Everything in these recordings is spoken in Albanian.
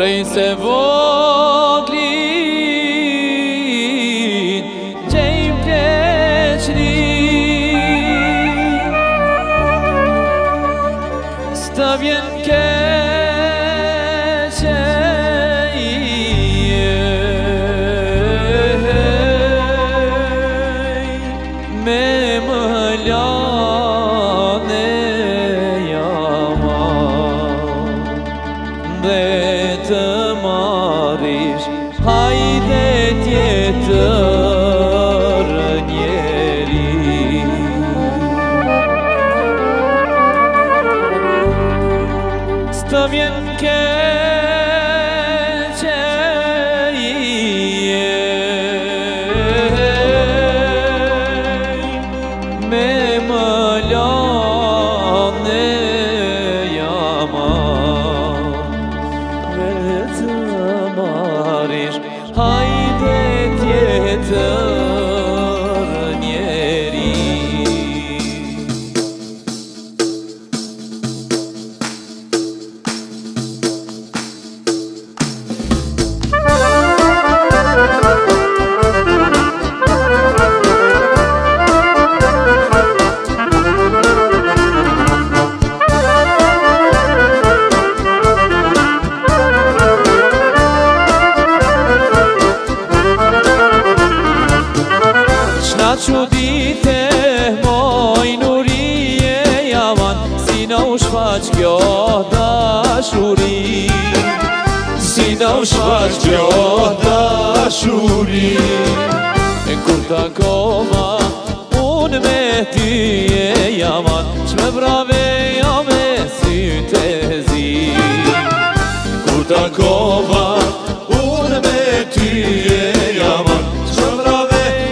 Prej se voglin gjejmë pleqni s'ta vjen keqe me më lane dhe të marish hajde tjetër njeri s'ta vjen keqe me më lane hajde tjetër njeri Që dite moj nurije javan si në u shfaq kjo dashuri si në u shfaq kjo dashuri e kur takova unë me ty e javan që me brave ja me sytë e zi kur takova unë me ty e javan që me brave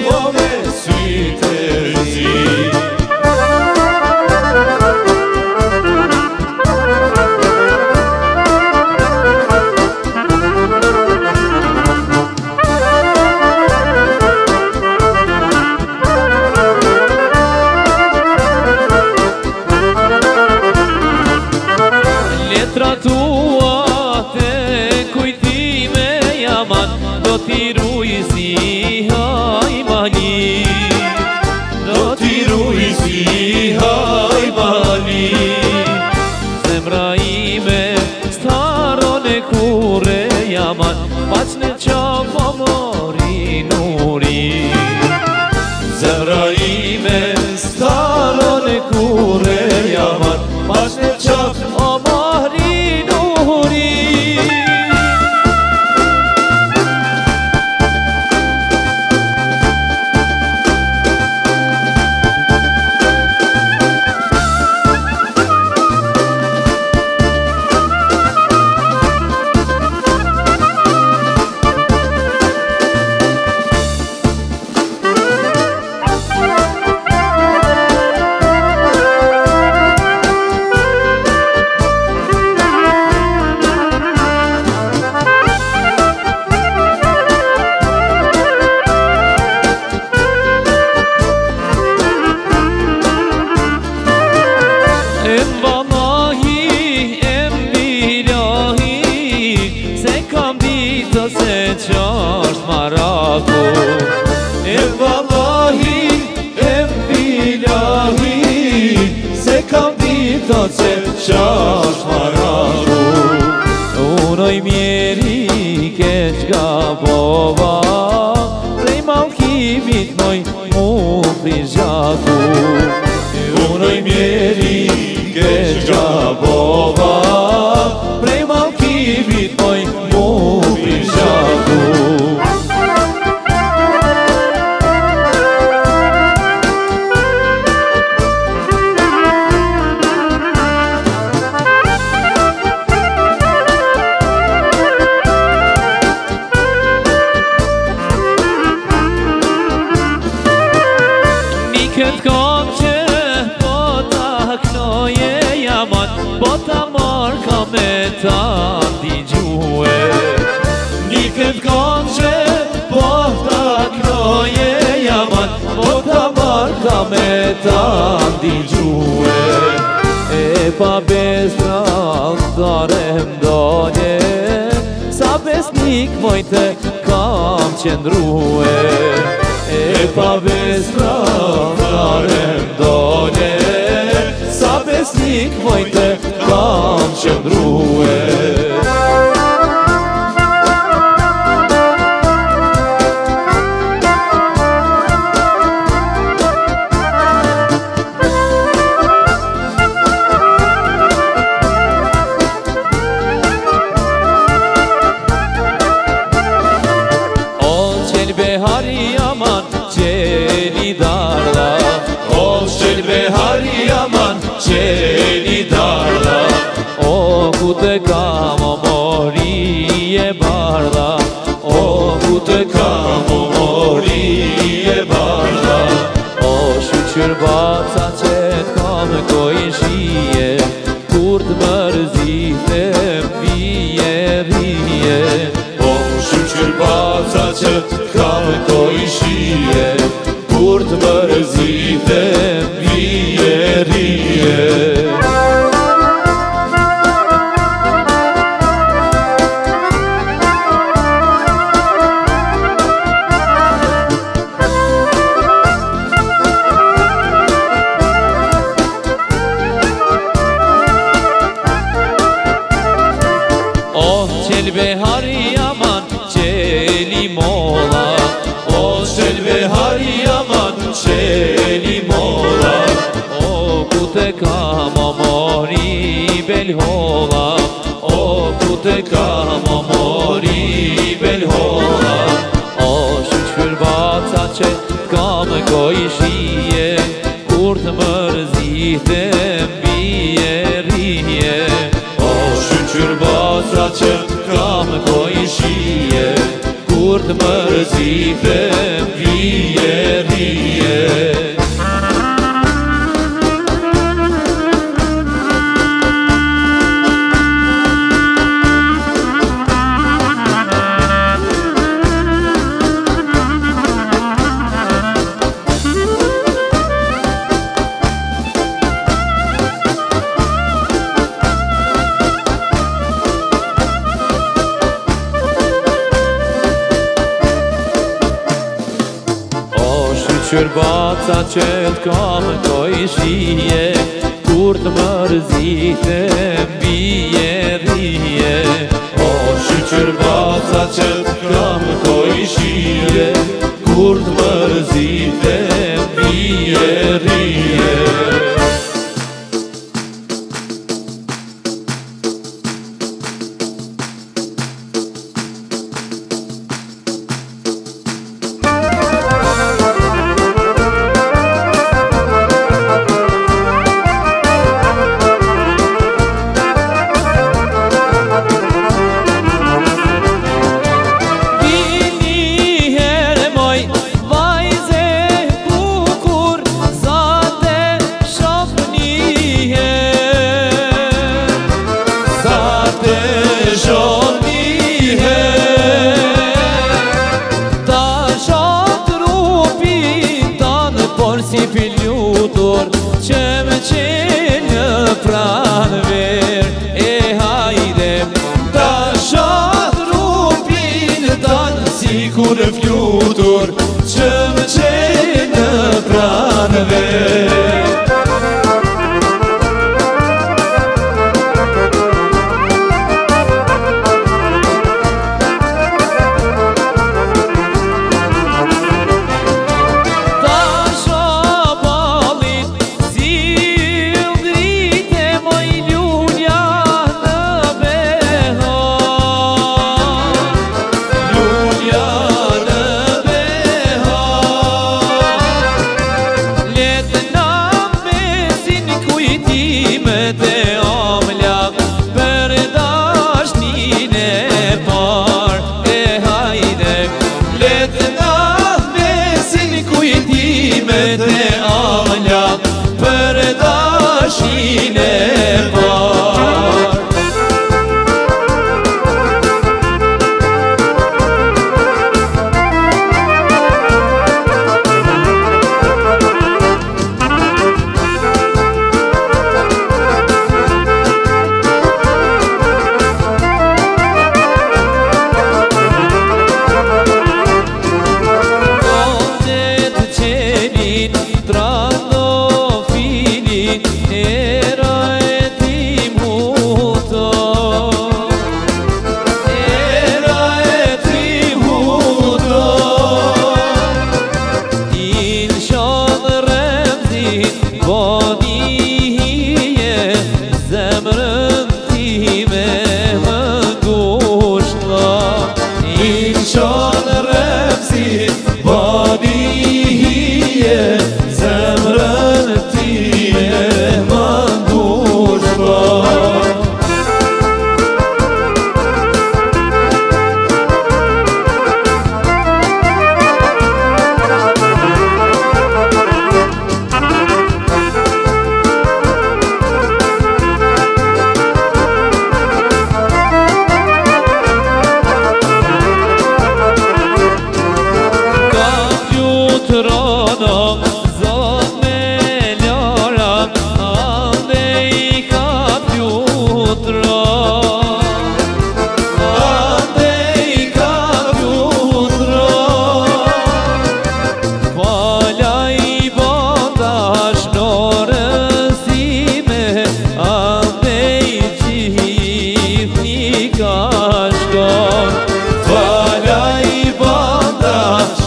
letra tua te kujtime jaman do t'i ruj si haj mali do t'i ruj si haj mali zemra ime staron e kure jaman pac në qapa mori nuri zemra ime staron e kure jaman pac në qapa mori nuri se qasht maraku e vallahi e bilahi se kam dita se qasht maraku unoj mjeri keq gabova prej malkimit moj mu prizhaku unoj mjeri keq gabova prej malkimit moj mu prizhaku Këtë kam që po ta knoje jaman po ta marrë ka me ta ndigjuhe Një këtë kam që po ta knoje jaman po ta marrë ka me ta ndigjuhe E pa bestra darem dole sa besnik mojte kam qëndrue. E pa besra farem dole, sa besnik mojte kam qëndrue. Behari aman çeli darla, Ol çel behari aman çeli darla, o kute kamo moriye barda, O kute kamo moriye barda. o şükür batsa çet kam koyşiye, kurt mërzitem viye viye. O şükür batsa që kam koishije, kur të mërzitem vije rije. Oh çel behari aman çeli mola, O çel behari aman çeli mola, o kute kamo mori belhola, O kute kamo mori belhola. o şükür batsa çet kam koyşiye, kurt mërzitem viye riye. O şükür batsa që kam koishije, kur të mërzitem vije rije. Shqyr batsa qëtë kam koishije, kur të mërzitem vije rije. O shqyr batsa që kam koishije, kur të mërzitem vije rije. Si piljutur që më qenë pranë ver, e hajde Ta shatë rupin tanë si kur flutur, që më qenë pranëve. Let the Bonije zemrën time më ngushta In qanë repsi bonije zemrën time më ngushta Trono, zot me ljora, ande i ka pjutro Ande i ka pjutro Fala i bonda shnorësime, ande i gjithni ka shkon Fala i bonda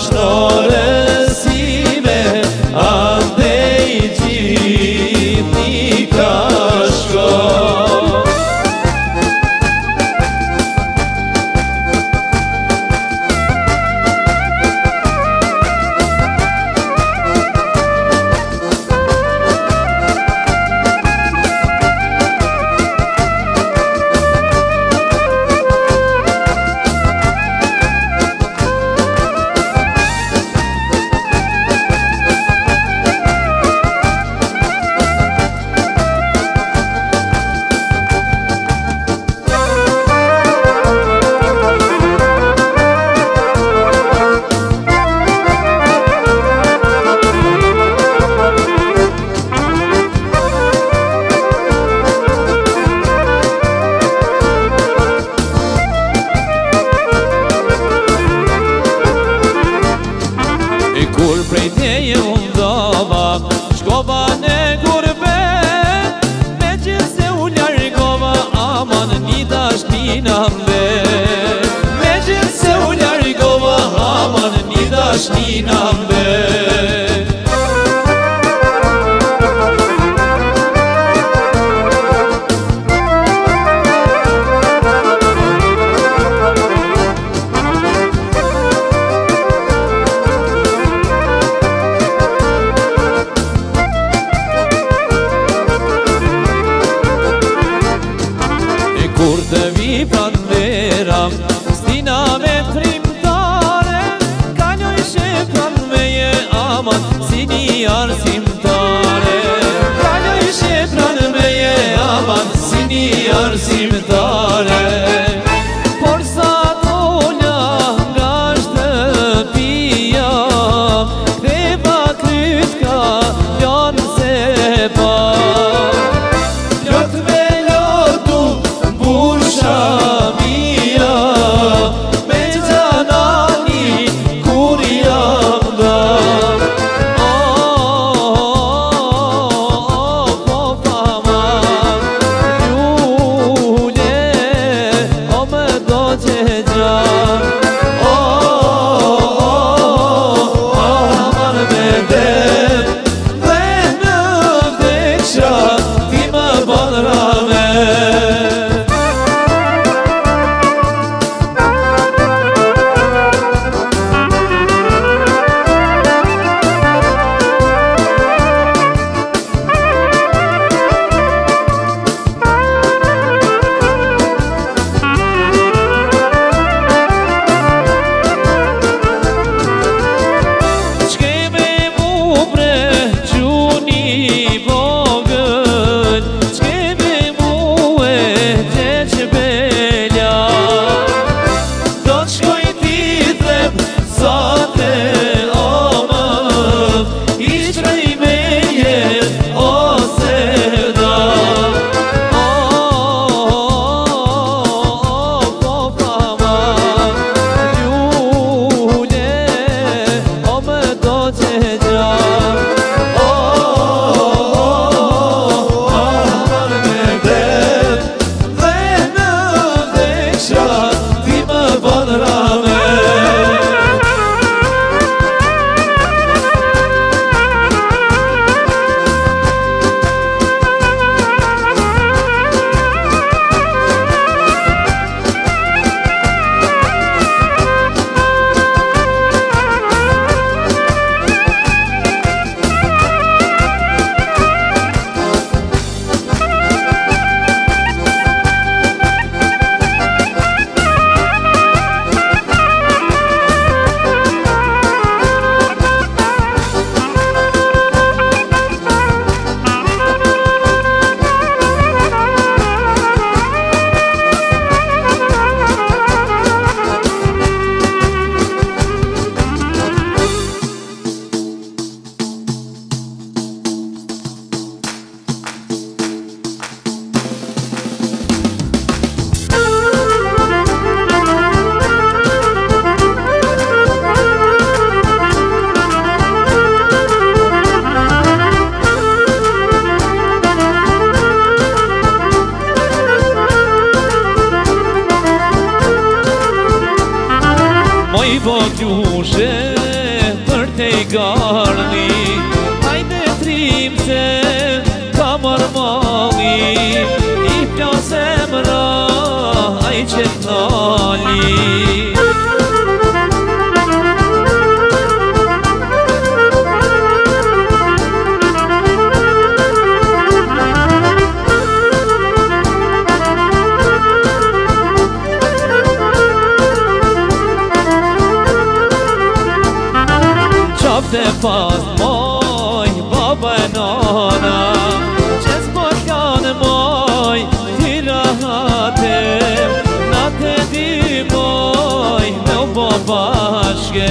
shnorësime Ande i gjithni ka shkon Kur prej teje undova, shkova në gurbet Me që se u largova, aman një dashni në mbet Me që se u largova, aman një dashni në mbet Kur të vi pranvera, stina me trimtare Kaloj shepran me je ushe për te i garni Hajde trim se ka marmali I plase mra aj që t'nali Qafte pas moj, baba e nana Që s'po t'kanë moj, ti rahatem Na te di moj, me u bo bashke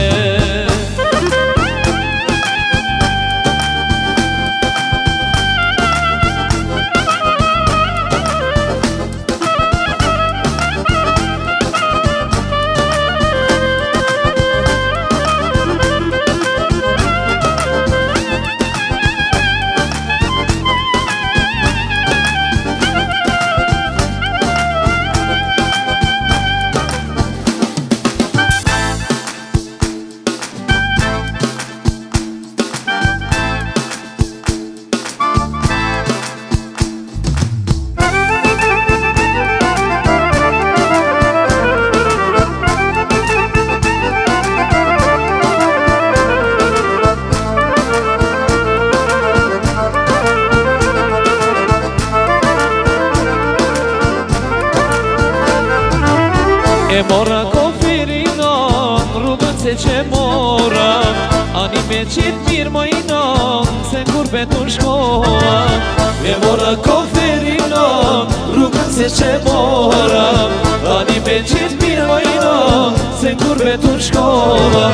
E mora kofirinon, rrugën se që mora Ani me qitë mirë mojnon, se kur betu shkoa E mora kofirinon, rrugën se që mora Ani me qitë mirë mojnon, se kur betu shkoa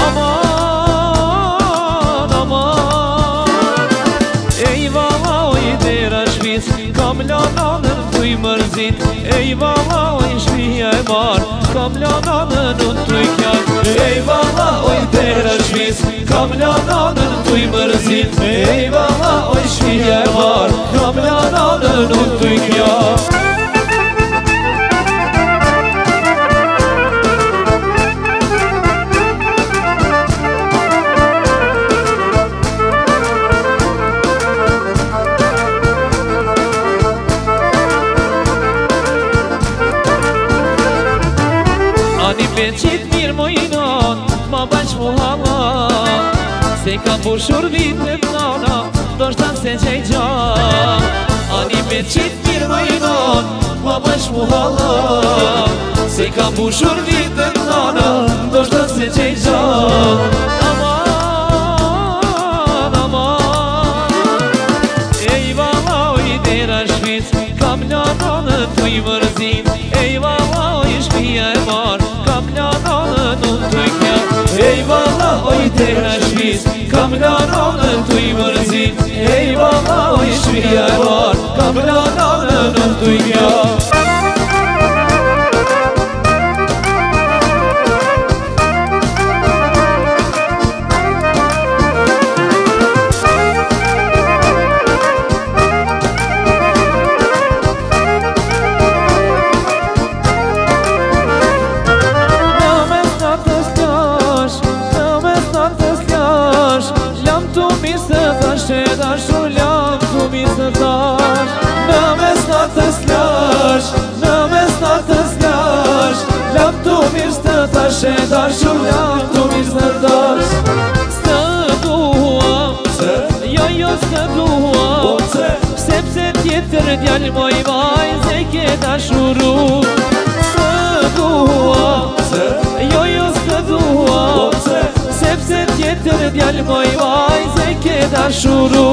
Aman, aman Ej vala oj dera shvis, kam lananën t'u i mërzit Ej vala oj shpija e marë Kam lananën unë t'u i kjarë Ej vala oj dera shvis Kam lananën t'u i mërzit Ej vala oj shpija e marë Kam lananën unë t'u i kjarë Ani me qitë mirë mojnon, ma baqë mu hala Se kam bushur vitet nana, do shta se qaj gja Ani me qitë mirë mojnon, ma baqë mu hala Se kam bushur vitet nana, do shta se qaj gja Aman, aman Ej vala oj dera shvic, kam lananën t'u i mërzit Ej vala oj shpija e marë Ej vala oj dera shvis, kam lananën t'u i mërzit Ej vala oj shpija e marë, kam lananën t'u i kjarë Lam tu mi së tash Në mes natës lash Në mes natës lash Lam tu mi së tash E dashu lam tu mi së tash Së dua Jo së dua Sepse tjetër djallë moj vaj Se ke dashuru Së dua Jo së dua Sepse tjetër djallë moj vaj Se ke dashuru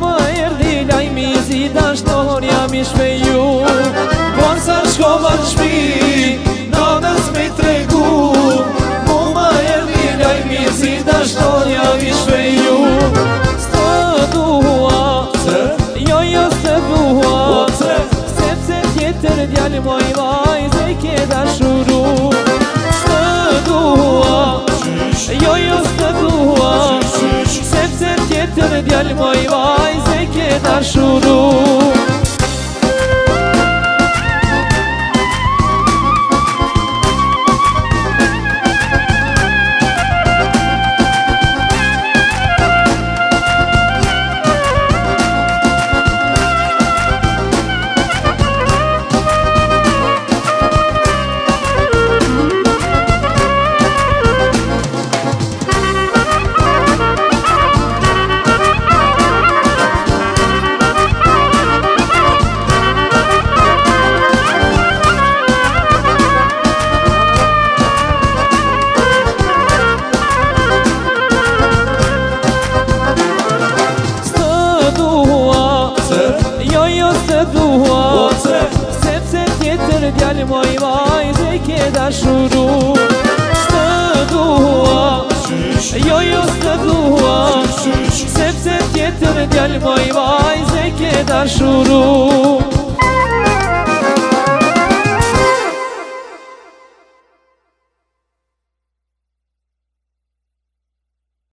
Shkovan shpi dashuru Së dua Jo së dua Sepse tjetër djallë moj vajze ke dashuru Sepse tjetër djallë moj vajze ke dashuru Së dua Jo së dua Sepse tjetër djallë moj vajze ke dashuru